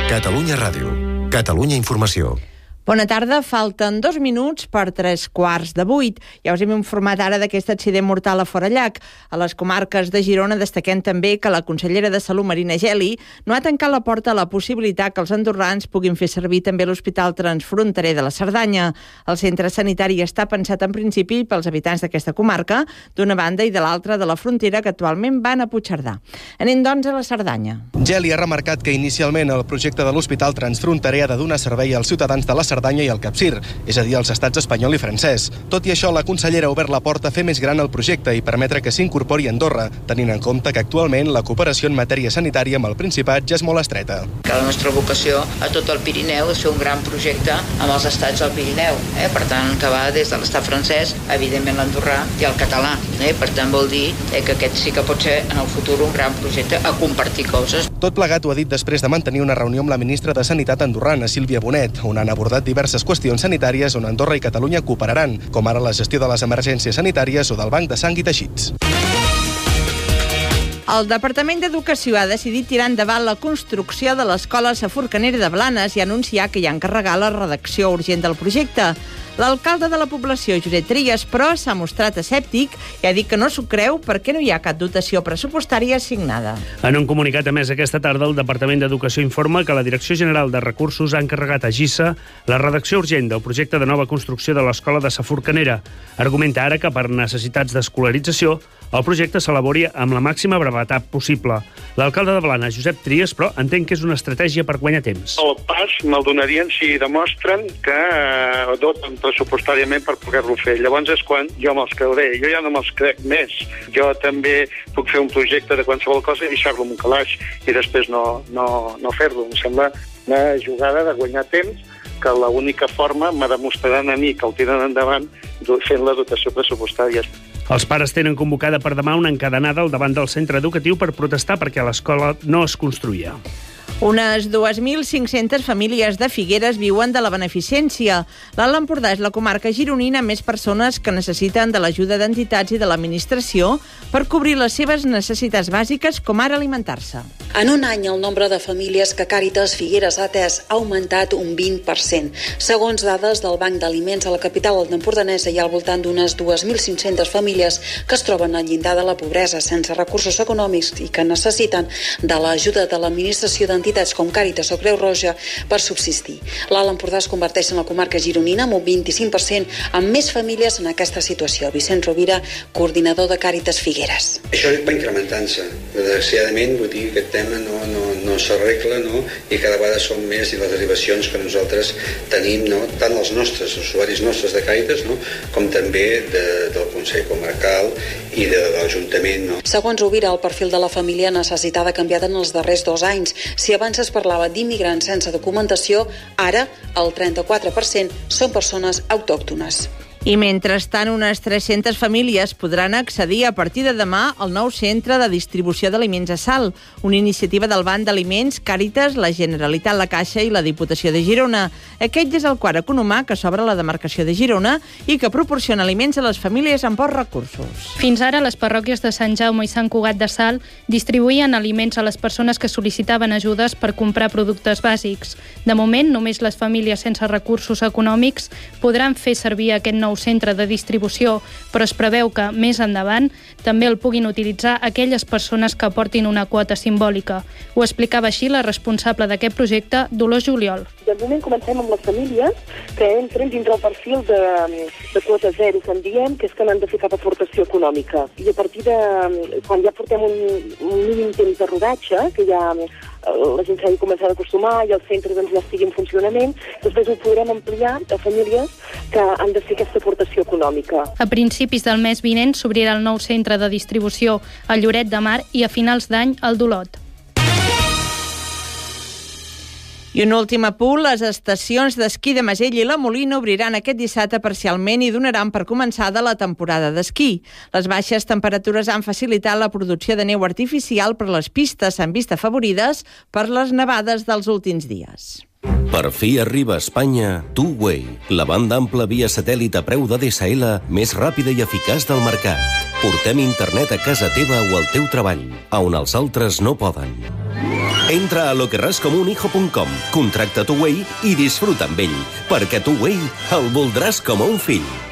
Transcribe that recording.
Catalunya Ràdio. Catalunya Informació. Bona tarda, falten 2 minuts per 7:45. Ja us hem informat ara d'aquest accident mortal a Forallac. A les comarques de Girona destaquem també que la consellera de Salut, Marina Geli, no ha tancat la porta a la possibilitat que els andorrans puguin fer servir també l'Hospital Transfronterer de la Cerdanya. El centre sanitari està pensat en principi pels habitants d'aquesta comarca, d'una banda i de l'altra de la frontera, que actualment van a Puigcerdà. Anem, doncs, a la Cerdanya. Geli ha remarcat que inicialment el projecte de l'Hospital Transfronterer ha de donar servei als ciutadans de la Cerdanya i el Capcir, és a dir, als estats espanyol i francès. Tot i això, la consellera ha obert la porta a fer més gran el projecte i permetre que s'incorpori Andorra, tenint en compte que actualment la cooperació en matèria sanitària amb el Principat ja és molt estreta. Que la nostra vocació a tot el Pirineu és fer un gran projecte amb els estats del Pirineu. Per tant, que va des de l'estat francès, evidentment l'andorrà i el català. Per tant, vol dir que aquest sí que pot ser en el futur un gran projecte a compartir coses. Tot plegat ho ha dit després de mantenir una reunió amb la ministra de Sanitat andorrana, Sílvia Bonet, on han abordat diverses qüestions sanitàries on Andorra i Catalunya cooperaran, com ara la gestió de les emergències sanitàries o del banc de sang i teixits. El Departament d'Educació ha decidit tirar endavant la construcció de l'Escola Sa Forcanera de Blanes i anunciar que hi ha encarregat la redacció urgent del projecte. L'alcalde de la població, Josep Trias, però, s'ha mostrat escèptic i ha dit que no s'ho creu perquè no hi ha cap dotació pressupostària assignada. En un comunicat emès aquesta tarda, el Departament d'Educació informa que la Direcció General de Recursos ha encarregat a GISA la redacció urgent del projecte de nova construcció de l'Escola de Sa Forcanera. Argumenta ara que per necessitats d'escolarització el projecte s'elabori amb la màxima brevetat possible. L'alcalde de Blanes, Josep Trias, però, entén que és una estratègia per guanyar temps. El pas me'l donarien si demostren que doten pressupostàriament per poder-lo fer. Llavors és quan jo me'ls creuré. Jo ja no me'ls crec més. Jo també puc fer un projecte de qualsevol cosa i deixar-lo en un calaix i després no fer-lo. Em sembla una jugada de guanyar temps que l'única forma me demostraran a mi que el tiren endavant fent la dotació pressupostària. Els pares tenen convocada per demà una encadenada al davant del centre educatiu per protestar perquè l'escola no es construïa. Unes 2.500 famílies de Figueres viuen de la beneficència. L'Alt Empordà és la comarca gironina amb més persones que necessiten de l'ajuda d'entitats i de l'administració per cobrir les seves necessitats bàsiques, com ara alimentar-se. En un any, el nombre de famílies que Càritas Figueres ha atès ha augmentat un 20%. Segons dades del Banc d'Aliments a la capital empordanesa, hi ha al voltant d'unes 2.500 famílies que es troben al llindar de la pobresa, sense recursos econòmics i que necessiten de l'ajuda de l'administració d'entitats com Càritas o Creu Roja per subsistir. L'Alt Empordà es converteix en la comarca gironina amb un 25% amb més famílies en aquesta situació. Vicenç Rovira, coordinador de Càritas Figueres. Això va incrementant-se. Desgraciadament, vull dir que aquest tema no s'arregla, no? I cada vegada són més i les derivacions que nosaltres tenim, no? Tant els nostres usuaris nostres de Càritas, no? Com també del Consell Comarcal i de l'Ajuntament. No? Segons Rovira, el perfil de la família necessitada ha canviat en els darrers 2 anys. Si abans es parlava d'immigrants sense documentació, ara el 34% són persones autòctones. I mentrestant, unes 300 famílies podran accedir a partir de demà al nou centre de distribució d'aliments a Salt, una iniciativa del Banc d'Aliments, Càritas, la Generalitat, la Caixa i la Diputació de Girona. Aquest és el quart economà que s'obre a la demarcació de Girona i que proporciona aliments a les famílies amb pocs recursos. Fins ara, les parròquies de Sant Jaume i Sant Cugat de Salt distribuïen aliments a les persones que sol·licitaven ajudes per comprar productes bàsics. De moment, només les famílies sense recursos econòmics podran fer servir aquest nou centre de distribució, però es preveu que, més endavant, també el puguin utilitzar aquelles persones que aportin una quota simbòlica. Ho explicava així la responsable d'aquest projecte, Dolors Juliol. De moment comencem amb les famílies que entren dintre el perfil de quota zero, que en diem, que és que no han de fer cap aportació econòmica. I a partir de, quan ja portem un mínim temps de rodatge, que ja la gent s'ha de començar a acostumar i el centre doncs, ja estigui en funcionament, després ho podrem ampliar a famílies que han de fer aquesta aportació econòmica. A principis del mes vinent s'obrirà el nou centre de distribució a Lloret de Mar i a finals d'any al d'Olot. I un últim apunt, les estacions d'esquí de Masell i la Molina obriran aquest dissabte parcialment i donaran per començada la temporada d'esquí. Les baixes temperatures han facilitat la producció de neu artificial, però les pistes s'han vist afavorides per les nevades dels últims dies. Per fi arriba a Espanya Two-Way, la banda ampla via satèl·lit a preu d'ADSL més ràpida i eficaç del mercat. Portem internet a casa teva o al teu treball, on els altres no poden. Entra a loquerrascomunhijo.com, contracta Two Way i disfruta amb ell, perquè Two Way el voldràs com a un fill.